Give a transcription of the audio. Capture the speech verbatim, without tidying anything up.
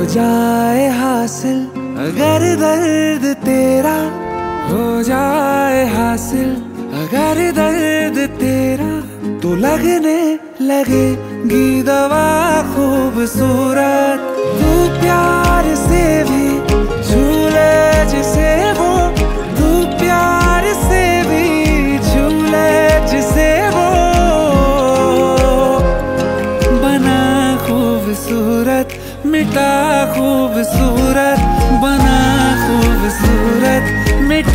जाए हासिल अगर दर्द तेरा, हो जाए हासिल अगर दर्द तेरा, तो लगने लगेगी दवा खूबसूरत। तू प्यार से भी झूले जिसे वो, तू प्यार से भी झूले जिसे वो, बना खूबसूरत मिटा खूबसूरत।